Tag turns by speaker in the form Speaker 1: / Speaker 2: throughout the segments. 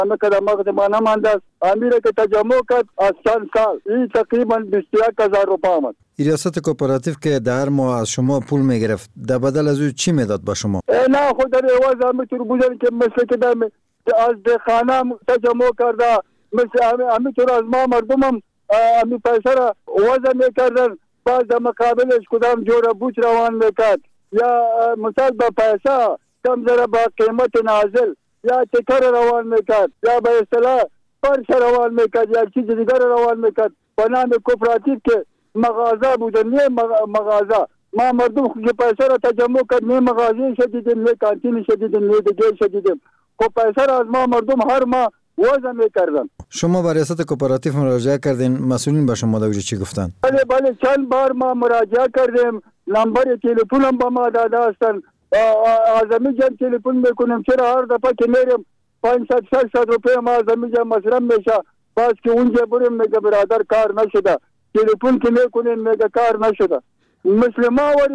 Speaker 1: همه کدام وقت ما نمانده است. امیر که تجمع کرد از چند سال این تقریبا 21,000 روپیه آمد.
Speaker 2: ریاست کوپراتیو که در ماه از شما پول میگرفت در بدل از او چی میداد با شما؟
Speaker 1: نه خود در عوض همینطور بودن که مثل که از دهخانه تجمع کرده، مثل همینطور از ما مردم هم همین پیسه را وضع میکردن، باز در مقابلش کدام جور بوچ روان میکرد یا مثال با پیسه کم ذره با قیمت نازل یا تکر روان میکرد یا به اصطلاح فرش روان میکرد یا چیز دیگر روان میکرد به نام کوپراتیو که مغازه بودن. نه مغازه، ما مردم که پیسه را تجمع کرد، نه مغازه شدیدیم نه کانتین شدیدیم نه دیگه شدیدیم، خب پیسه را از ما مردم هر ماه وضع میکردن.
Speaker 2: شما به ریاست کوپراتیو مراجعه کردین، مسئولین به شما دوجه چی گفتن؟
Speaker 1: بله چند بار ما مراجعه کردیم، نمبر تلفن هم با ما داده هستن، اعظمی جان تلفن میکنیم، چرا هر دفعه که میریم 500-600 روپیه ما اعظمی جان مصرف میشه، باز که اونجا بریم میگه برادر کار نشده، تلفن که میکنیم میگه کار نشده. مثل ما وری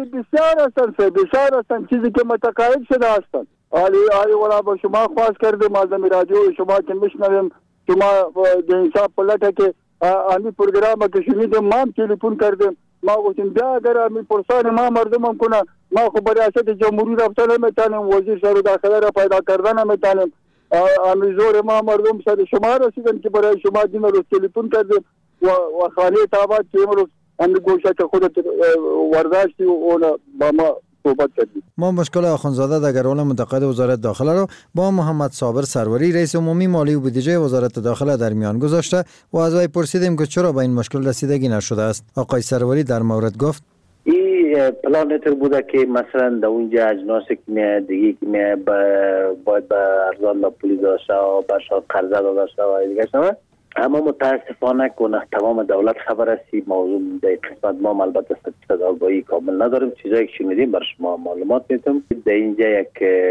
Speaker 1: بسیار هستن چیزی که متقاعد شده هستن. آلی ولا با شما خواست کردیم اعظم رادیو شما که میشنویم، شما د انصاف پلټه کې امی پروگرام کې شنیدم، ما تلفن کردیم، ما گفتیم بیا اگر امی پرسان ما مردمم کنه، ما خو به ریاست جمهوری رفتن میتونیم، وزیر سر داخله را پیدا کردن میتونیم، امی زور ما مردم سر شما رسیدن که برای شما دین رو تلفن کردیم و خانه تابات که امروز امی گوشه که خودت ورداشتی اون با ما صحبت کردیم.
Speaker 2: ما مشکل آخوندزاده در گروه متقاعد وزارت داخله را با محمد صابر سروری رئیس عمومی مالی و بودجه وزارت داخله در میان گذاشته و از وی پرسیدیم که چرا به این مشکل رسیدگی نشده است. آقای سروری در مورد گفت
Speaker 3: این پلان تر بوده که مثلا در اونجا اجناس که میاد دیگه که میاد باید به ارزان به پولی داشته و برشاد قرضه داشته و دیگه شده، اما متاسفانه کنه تمام دولت خبر است موضوع در قسمت ما البته ستاد آگاهی کامل نداریم. چیزایی که شنیدیم بر شما معلومات میتونم. در اینجا یک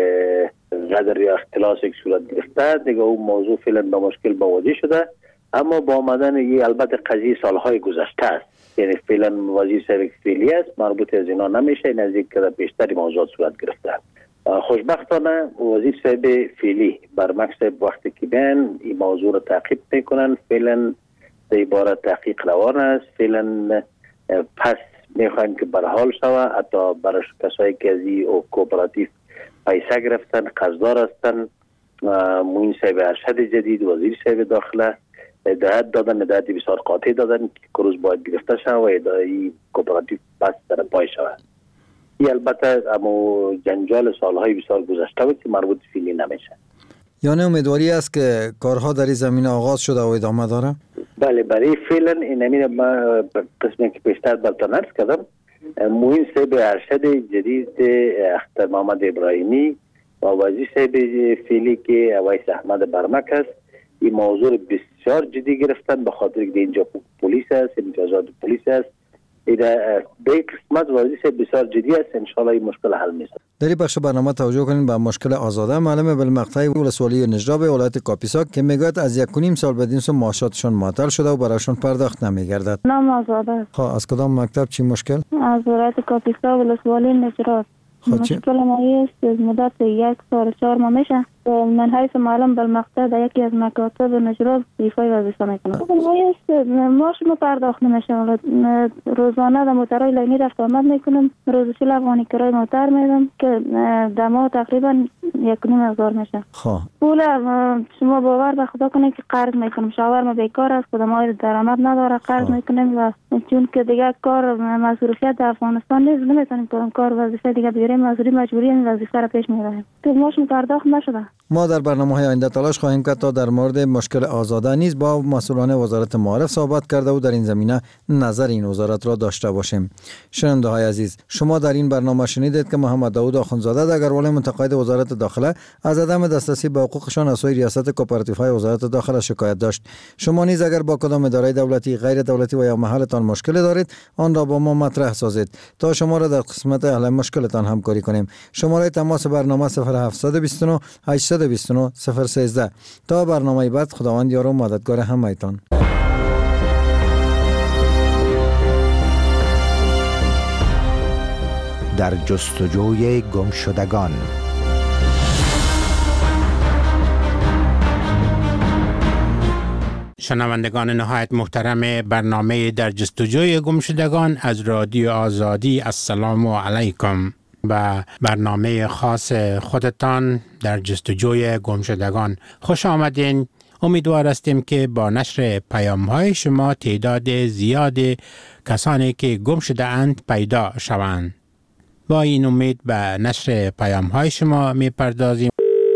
Speaker 3: قدر یا اختلاس یک صورت گرفته دیگه، اون موضوع فعلا با مشکل مواجه شده، اما با آمدن این البته قضیه سالهای گذشته است، یعنی فعلا وزیر صاحب فعلی است، مربوط از اینا نمیشه، نزدیک که بیشتری موضوعات صورت گرفته. خوشبختانه وزیر صاحب فعلی بر مکتب وقتی که بیان این موضوع را تعقیب میکنن، فعلا در عبارت تحقیق روان است، فعلا پس میخوایم که برحال شود، حتی برای کسایی که از این کوپراتیو پیسه گرفتن قرضدار هستن، معین صاحب ارشد جدید وزیر صاحب داخله هدایت دادن، هدایت بسیار قاطع دادن که روز باید گرفته شود و این کوپراتیو پس در پای شود. این البته اما جنجال سالهای بسیار گذشته بود که مربوط فعلی نمیشه.
Speaker 2: یعنی امیدواری است که کارها در این زمینه آغاز شده و ادامه داره؟
Speaker 3: بله برای فعلا این ما قسمی که پیشتر براتون عرض کردم، معین صاحب ارشد جدید اختر محمد ابراهیمی و وزیر صاحب فعلی که اویس احمد برمک است، این موضوع بسیار جدی گرفتن به خاطر که اینجا پلیس است، امتیازات پلیس است. در قسمت وزیر صاحب بسیار جدی است، انشاءالله این مشکل حل میشه.
Speaker 2: در این بخش برنامه توجه کنیم به مشکل آزاده معلم بالمقطع ولسوالی نجراب ولایت کاپیسا که میگوید از 1.5 سال بدین سو معاشاتشان معطل شده و برایشان پرداخت نمیگردد.
Speaker 4: نام آزاده.
Speaker 2: از کدام مکتب چی مشکل؟
Speaker 4: از ولایت کاپیسا ولسوالی نجراب. مشکل ما است مدت 1 سال 4 ماه میشه من حیث معلم بالمقطع در یکی از مکاتب نجراب ایفای وظیفه میکنم. ماش ما پرداخت نمیشه، روزانه در موترهای لاینی رفت آمد میکنم، روز 40 افغانی کرای موتر میدم که در ماه تقریبا 1,500 میشه. پول شما باور به خدا کنید که قرض میکنم، شاورما بیکار است، خود ما درآمد نداره، قرض میکنیم و چون که دیگه کار مصروفیت در افغانستان نیست، نمیتونیم کار وظیفه دیگه بگیریم، مجبوری این وظیفه را پیش میبریم. تو ماش پرداخت نشده.
Speaker 2: ما در برنامه‌های آینده تلاش خواهیم کرد تا در مورد مشکل آزاده نیز با مسئولان وزارت معارف صحبت کرده و در این زمینه نظر این وزارت را داشته باشیم. شنونده‌های عزیز، شما در این برنامه شنیدید که محمد داوود آخوندزاده در گروه متقاعد وزارت داخله از عدم دسترسی به حقوقشان از سوی ریاست کوپراتیوهای وزارت داخله شکایت داشت. شما نیز اگر با کدام اداره دولتی، غیر دولتی و یا محلتان مشکل دارید، آن را با ما مطرح سازید تا شما را در قسمت حل مشکلتان همکاری کنیم. شماره تماس برنامه 0729 829 013. تا برنامه بعد، خداوند یار و مددگار همه‌تان.
Speaker 5: در جستجوی گمشدگان.
Speaker 6: شنوندگان نهایت محترم برنامه در جستجوی گمشدگان از رادیو آزادی، السلام علیکم. و برنامه خاص خودتان در جستجوی گمشدگان خوش آمدین. امیدوار هستیم که با نشر پیام‌های شما تعداد زیاد کسانی که گم شده اند پیدا شوند. با این امید به نشر پیام‌های شما می‌پردازیم.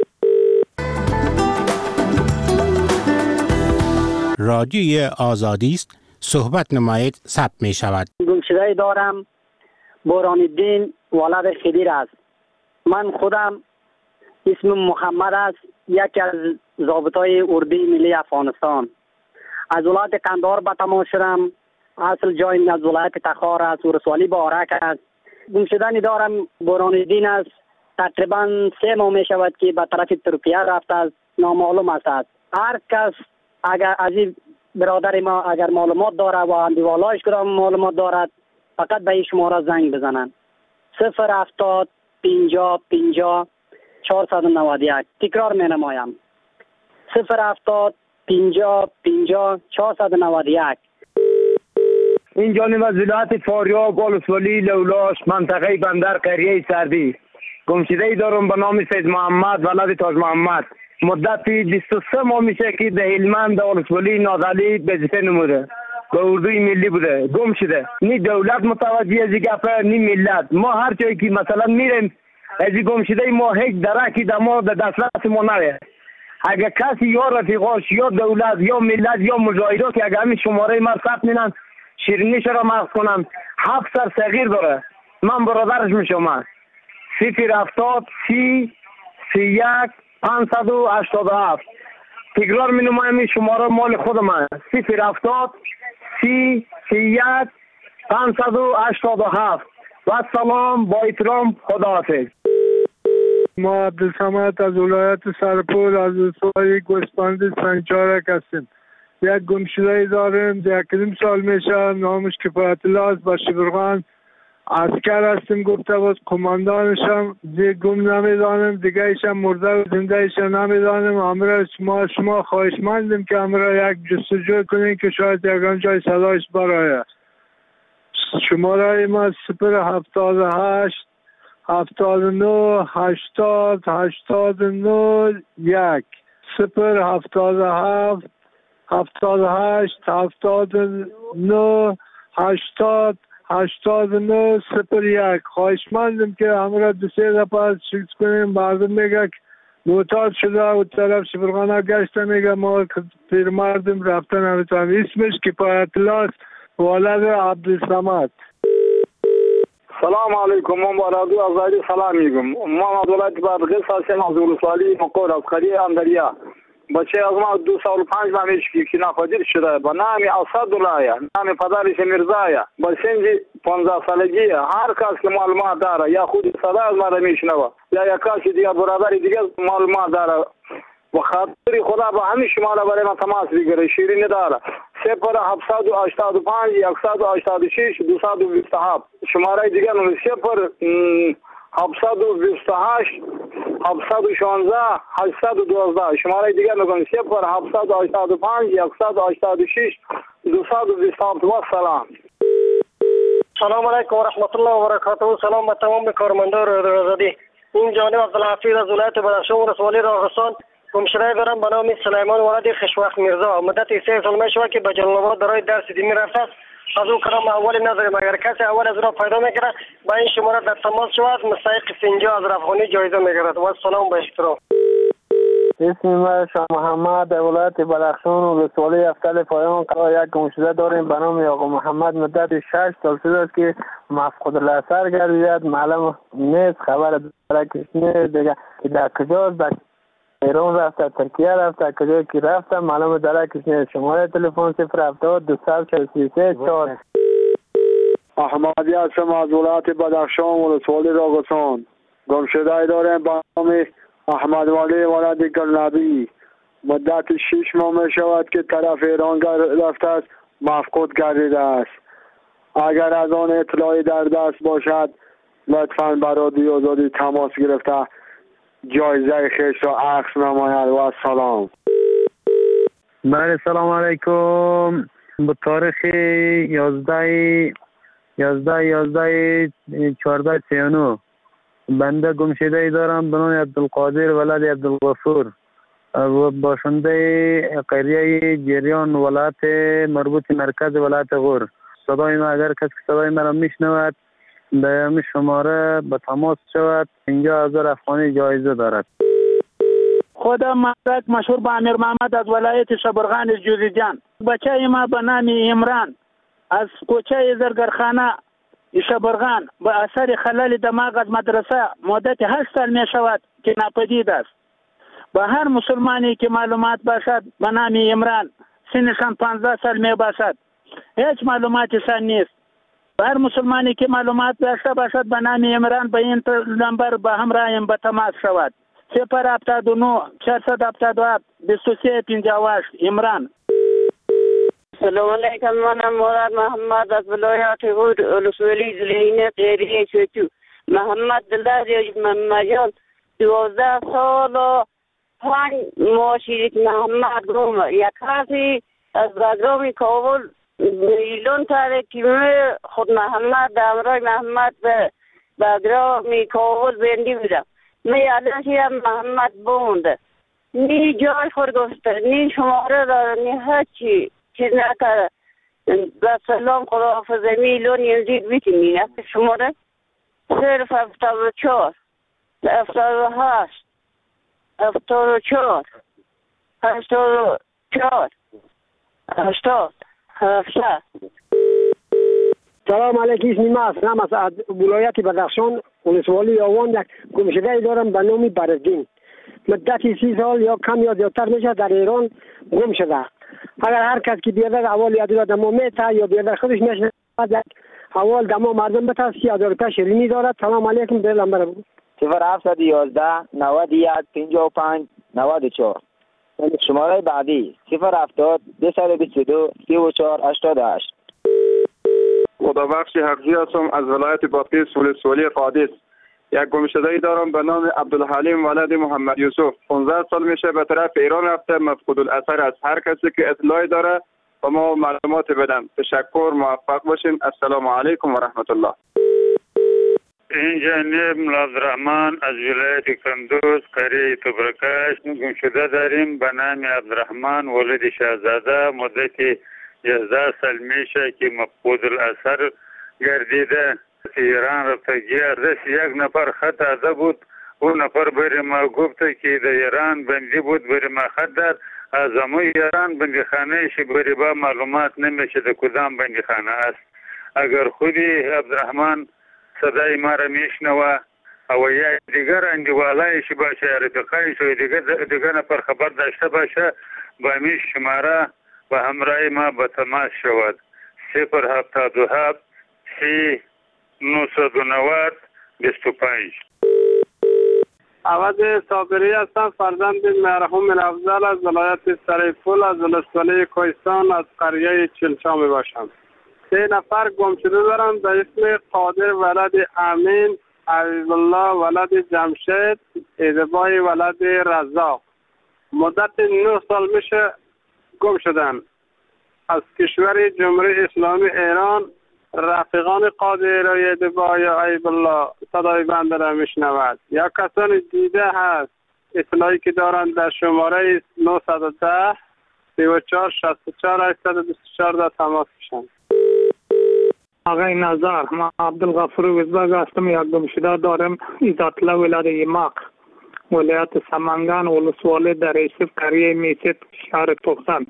Speaker 6: رادیوی آزادی است، صحبت نمایید، ثبت می شود.
Speaker 7: گمشده دارم، بوران الدین ولد خدیر است. من خودم اسم محمد است، یکی از ضابطای اردوی ملی افغانستان. از ولایت قندهار به تماس شدم. اصل جایم از ولایت تخار است، ولسوالی بارک است. گمشده دارم، بوران الدین است. تقریبا 3 ماه می شود که به طرف ترکیه رفته است، نامعلوم است. هر کس اگر از این برادر ما اگر معلومات داره و اندیوالایش کدام معلومات دارد، فقط به این شماره زنگ بزنن. 070 50 50 491. تکرار می نمایم. 070 50 50 491.
Speaker 8: این جانب از ولایت فاریاب، ولسوالی لولاش، منطقه بندر، قریه سردی. گمشده دارم به نام سید محمد ولد تاج محمد. مدت 23 ماه میشه که در هلمند ولسوالی نازعلی وظیفه نموده. به اردوی ملی بوده. گم شده. نی دولت متوجه از این گپه، نی ملت. ما هر جایی که مثلا میریم از این گم شده ما هیچ درکی در ما در دسترس ما نره. اگر کسی یا رفیقاش یا دولت یا ملت یا مجاهدا که اگر همین شماره ما ثبت مینن، شیرینیش را مغز کنم، 7 سر صغیر داره. من برادرش میشم. 070 30 31 587. تکرار می نمایم، این شماره مال خودم. 070 30 31 587. و سلام، با احترام، خداحافظ.
Speaker 9: ما عبدالصمد از ولایت سرپور از روستای گوسفند سنگچارک هستیم. یک گمشده داریم، 1 سال میشه، نامش کفایت الله است. با شبرغان عسکر هستیم، گفته باز کماندانشم دیگه گم نمیدانم، دیگه ایشم مرده و زنده ایشم نمیدانم. امرا شما خواهشمندیم که امرا یک جستجو کنین که شاید یکان جای صدایش برآید. شماره ما 078 79 80 89 1 077 78 79 80 89 01. خواهشمندیم که همراه 2-3 دفعه چیز کنیم. مردم میگه که معتاد شده و طرف شبرغانه گشته، میگه ما پیرمردم رفته نمیتونم. اسمش کفایت الله است، ولد عبدالصمد.
Speaker 10: سلام علیکم. من با رادیو آزادی سلام میگم. من از ولایت بادغیس هستم، از ولسوالی مقور از قریه اندریا. بچه از ما 2 سال 5 ماه میشه که ناپدید شده. به نام اسدالله، نام پدرش میرزا، با سن 15 سالگی. هر کس که معلومات داره یا خود صدا از ما را میشنوه یا یک کسی دیگه برادر دیگه معلومات داره، و خاطر خدا با همین شما را برای ما تماس بگیره. شیرینی داره. 085 186 227. شماره دیگه 728 716 812. شماره دیگر میگم 785 186 227. و سلام.
Speaker 11: سلام علیکم و رحمت الله و برکاته. سلام به تمام کارمندان رادیو آزادی. این جانب عبدالحفیظ از ولایت بدخشان ولسوالی راغستان. گمشده دارم به نام سلیمان ولد خشوخ میرزا. مدت 3 سال میشه که به جلال آباد برای درس دینی رفته. از او کلام اول نداریم. اگر کسی اول از را پیدا میکنه با این شماره در تماس شود، مستحق 50 از افغانی جایزه میگیرد. و سلام به احترام.
Speaker 12: اسم من شاه محمد، در ولایت بدخشان ولسوالی افتل پایان قرار یک گمشده داریم به نام آقا محمد. مدت 6 سال شده است که مفقود الاثر گردیده. معلوم نیست، خبر درکش نیست دیگه که در کجاست. در ایران رفته، ترکیه رفته، کجا که رفته معلوم درکش نیست. شماره تلفن 070 243 4.
Speaker 10: احمدی هستم از ولایت بدخشان ولسوالی راغستان. گمشده داریم به نام احمد ولی ولد گلنبی. مدت 6 ماه می شود که طرف ایران رفته است، مفقود گردیده است. اگر از آن اطلاعی در دست باشد لطفاً بر رادیو آزادی تماس گرفته جایزه خیش را عکس نماید. و سلام.
Speaker 12: بله سلام علیکم. به تاریخ 11/11/1439 بنده گمشده دارم به نام عبدالقادر ولد عبدالغفور و باشنده قریه جریان ولایت مربوط مرکز ولایت غور. صدای ما اگر کسی صدای مرا میشنود به همین شماره به تماس شود. 50,000 افغانی جایزه دارد.
Speaker 13: خودم مدرک مشهور به امیر محمد از ولایت شبرغان جوزجان. بچه ما به نام عمران از کوچه زرگرخانه شبرغان به اثر خلل دماغ از مدرسه مدت 8 سال می شود که ناپدید است. به هر مسلمانی که معلومات باشد به نام عمران سنشان 15 سال می باشد هیچ معلوماتی سن نیست. به هر مسلمانی که معلومات داشته باشد به نام عمران به این نمبر به همراهیم به تماس شود. 079 477 2358 عمران.
Speaker 14: سلام علیکم. منم مراد محمد از ولایت غور ولسوالی زلینه قریه شوچو. محمد دلدار مجال 12 سال و 5 ماه شیرید محمد گم. یک کسی از برنامه کابل میلیون تاره که خود محمد دامرای محمد به برنامه کابل بندی بودم. می الان محمد بونده نی جای خود گفته نی شماره داره نی هرچی چیز نکرده. با سلام خداحافظ میلیون یزید بیتینی نفت شماره 074 78 74 84 80 70.
Speaker 15: سلام علیکم. اسم ما اسلام از ولایت بدخشان ولسوالی آوان. یک گمشده دارم به نام برزدین. مدت 30 سال یا کم یا زیادتر میشه در ایران گم شده. اگر هر کس که بیادر اول یادی دما میته یا بیادر خودش میشنه اول دما مردم بته 30,000 روپیه شیرینی دارد. سلام علیکم. به نمبر
Speaker 16: 0711 91 55 94. شماره بعدی 070 222 34 88.
Speaker 17: خدابخش حقی هستم از ولایت بادغیس ولسوالی قادس. یک گمشده دارم به نام عبدالحلیم ولد محمد یوسف. 15 سال میشه به طرف ایران رفته. مفقود الاثر است. هر کسی که اطلاعی داره و ما معلومات بدن. تشکر. موفق باشین. السلام علیکم و رحمت الله.
Speaker 18: اینجا نیب عبدالرحمن از ولایت کندوز قریه تبرکش گمشده داریم به نام عبدالرحمن ولد شهزاده. مدت 11 سال میشه که مفقود الاثر گردیده. ایران رفته گردش. یک نفر خط داده بود. اون نفر بری ما گفت که در ایران بندی بود. بری ما خط داد. از امو ایران بندی خانه شی بری با معلومات نمیشه در کدام بندی خانه است. اگر خودی عبدالرحمن صدای ما را میشنوه او یا دیگر اندیوالایشی باشه رفقایش و دیگر نفر خبر داشته باشه با می شماره و همراه ما به تماس شود. 077 30 990 25.
Speaker 9: عوض صابری هستم. فرزند مرحوم افضل از ولایت سریپول از ولسوالی کوهستان از قریه چلچا می باشم. 3 نفر گم شده دارم به اسم قادر ولد امین، عزیز الله ولد جمشید، ایدبای ولد رزاق. مدت 9 سال میشه گم شدن. از کشور جمهوری اسلامی ایران رفیقان قادر و ایدبای عیب الله صدای بنده را میشنود. یا کسانی دیده هست اطلاعی که دارند در شماره 910 34 64 824 در تماس بشن.
Speaker 19: آقای نظر، ما عبدالغفور وزبگ هستم. یک گمشده دارم ایزاتله ولد یماق ولایت سمنگان ولسوالی در ایسف قریه میسید شهر توخسن.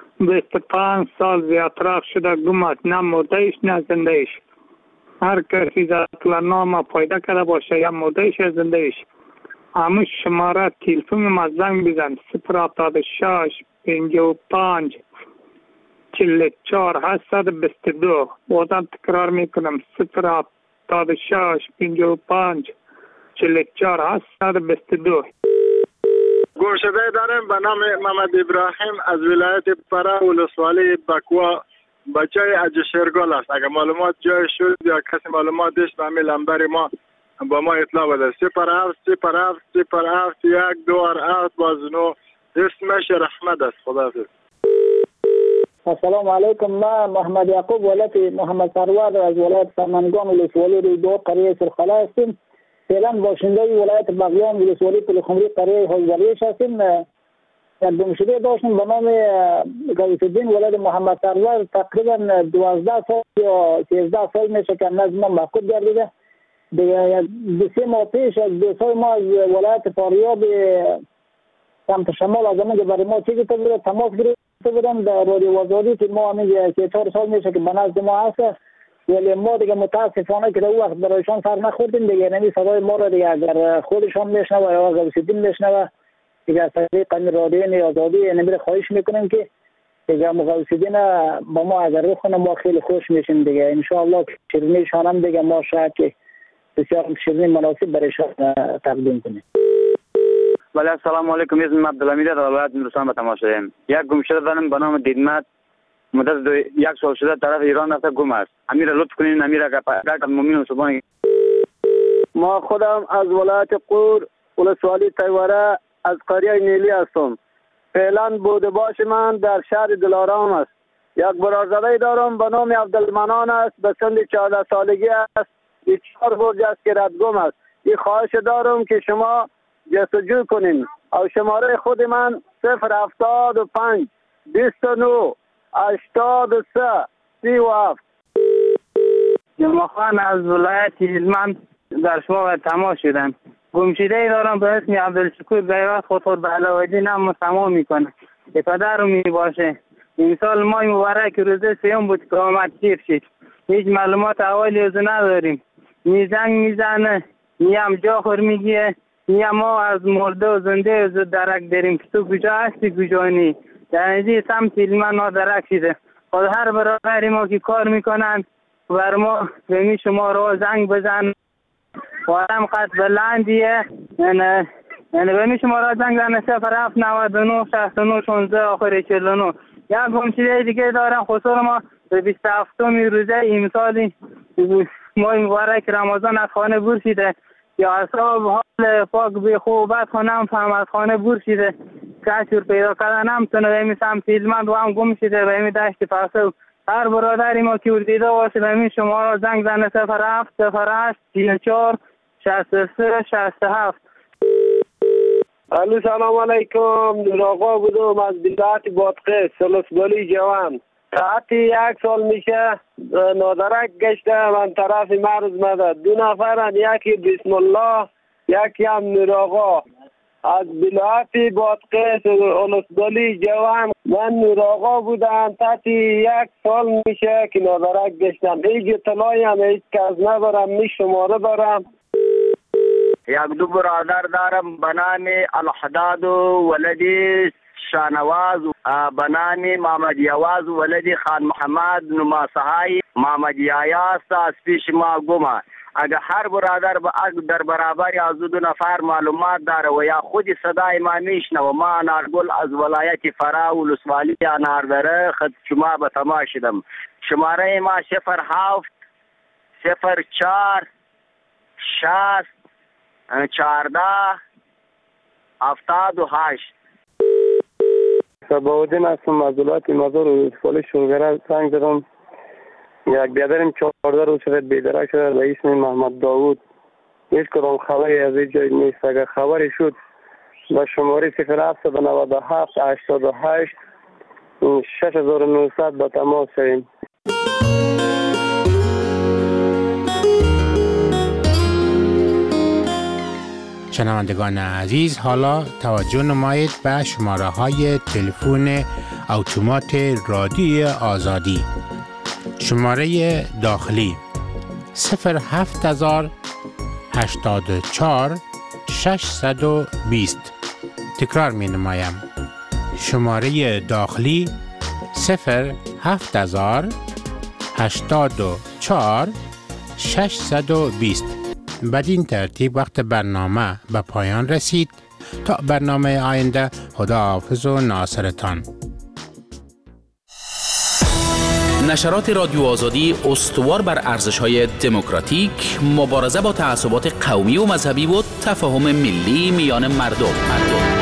Speaker 19: 25 سال زیادتر شده گم است. نه مردهش نه زندهش. هر کسی ایزاتله نام پیدا کرده باشه یا مردهش یا زندهش همون شماره تلفن ما زنگ بزن. 076 55 44 822. بازم تکرار میکنم 076 55 44 822.
Speaker 10: گمشده دارم به نام محمد ابراهیم از ولایت پرا ولسوالی بکوا. بچه اجشرگل است. اگر معلومات جای شد یا کسی معلومات داشت به همین لمبر ما با ما اطلاع بده. 07 07 07 1 2 7 باز نو. اسمش رحمت است. خداحافظ.
Speaker 20: السلام علیکم. من محمد یعقوب ولایت محمد سرور از ولایت سمنگان ولسوالی رویدو قریه سرخلا هستیم. فعلا باشنده ولایت بغلان ولسوالی پلخمری قریه حوزریش هستیم. یک گمشده داشتیم به نام غوث الدین ولایت محمد سرور. تقریبا 12 سال یا 13 سال میشه که نزد ما مفقود گردیده. دیگه 2 ماه پیش از 2 سال ما از ولایت فاریاب سمت شمال از همونجا برای ما چیزی تماس گرفته بودن در رادیو آزادی که ما همیشه 4 سال میشه که به نزد ما هست، ولی ما دیگه متاسفانه که در اون وقت برایشان سر نخوردیم دیگه. نمی صدای ما را دیگه اگر خودشان میشنوه یا غوث الدین میشنوه دیگه از طریق رادیو آزادی نمیره خواهش میکنیم که دیگه غوث الدین با ما اگر بخونه ما خیلی خوش میشیم دیگه. انشاءالله شیرینیشان هم دیگه ما شاید که بسیار شیرینی مناسب برایشان تقدیم کنیم.
Speaker 21: بله السلام علیکم. اسمم عبدالحمید از ولایت نورستان به تماس شدیم. یک گمشده دارم به نام دیدمت مدت 1 سال شده طرف ایران رفته گم است. امیر لطف کنین امیر اگر مومن صبحانه.
Speaker 22: ما خودم از ولایت قور ولسوالی تیوره از قریه نیلی هستم. فعلا بوده باش من در شهر دلارام است. یک برادرزاده دارم به نام عبدالمنان است، به سن 14 سالگی است. 4 برج است که ردگم است. این خواهش دارم که شما جستجو کنین او شماره خود من 075 29 83 37.
Speaker 13: جمعخان از ولایت هلمند در شما تماس شدم. گمشده دارم به اسم عبدالشکور بیوت خود به علاوالدین هم تمام میکنه. پدرم می باشه. این سال ماه مبارک روزه 3 بود که آمد شیر شد. هیچ معلومات اولی از نداریم. زنگ میزنه نیم جا خور میگیه نیم ما از مرده و زنده از درک داریم که تو کجا هستی کجا نی. یعنی سمت علمان ما درک شده. خود هر برادری ما که کار میکنن بر ما بمی شما رو زنگ بزن و هم قد بلندیه یعنی بمی شما رو زنگ زن 07 99 69 16 آخر 49. یک گمشده دیگه دارم خصوص ما به 27 روزه امسالی ماه مبارک رمضان از خانه برشیده یا اصاب حال پاک به خوبت خانم فهم از خانه برشیده کشور پیدا کردن هم تونه به امی سمت ایلمند و هم گم شده به امی دشت پاسو. هر برادری ما که دیده باشه به امی شما را زنگ زنه 07 08 34 63 67.
Speaker 22: سلام علیکم. نور آقا بودم از ولایت بادغیس ولسوالی جوان. ساعت 1 سال میشه نادرک گشته من طرف مرز مده. 2 نفرن، یکی بسم الله یکی هم نور آقا از ولایت بادغیس ولسوالی جوان. من نور آقا بودم تحت 1 سال میشه که نادرک گشتم. هیچ اطلاعی هم هیچ کس ندارم. می شماره دارم.
Speaker 23: 1 2 برادر دارم به نام الحداد ولدی شانواز به نام محمد یواز ولدی خان محمد نماسهای محمد یایا است از پیش ما گمه. اگر هر برادر در برابر از 2 نفر معلومات داره و یا خود صدای ما میشنوه ما انارگل از ولایت فرا ولسوالی اناردره خد شما به تماس شدم. شماره ما 07 04 60 14 78.
Speaker 22: صباودین هستم از ولایت مزار و ولسوالی شورگره زنگ زدم. یک بیادرم 14 روز شده بیدرک شده به اسم محمد داوود. هیچ کدام خبری از این جای نیست. اگر خبری شد به شماره 0797 88 6900 به تماس شویم.
Speaker 6: شنوندگان عزیز حالا توجه نمایید به شماره های تلفن اتومات رادیوی آزادی. شماره داخلی 07000 84 620. تکرار می نمایم. شماره داخلی 07000 84 620. بدین ترتیب وقت برنامه به پایان رسید. تا برنامه آینده خداحافظ و ناصرتان.
Speaker 24: نشرات رادیو آزادی استوار بر ارزش‌های دموکراتیک، مبارزه با تعصبات قومی و مذهبی و تفاهم ملی میان مردم.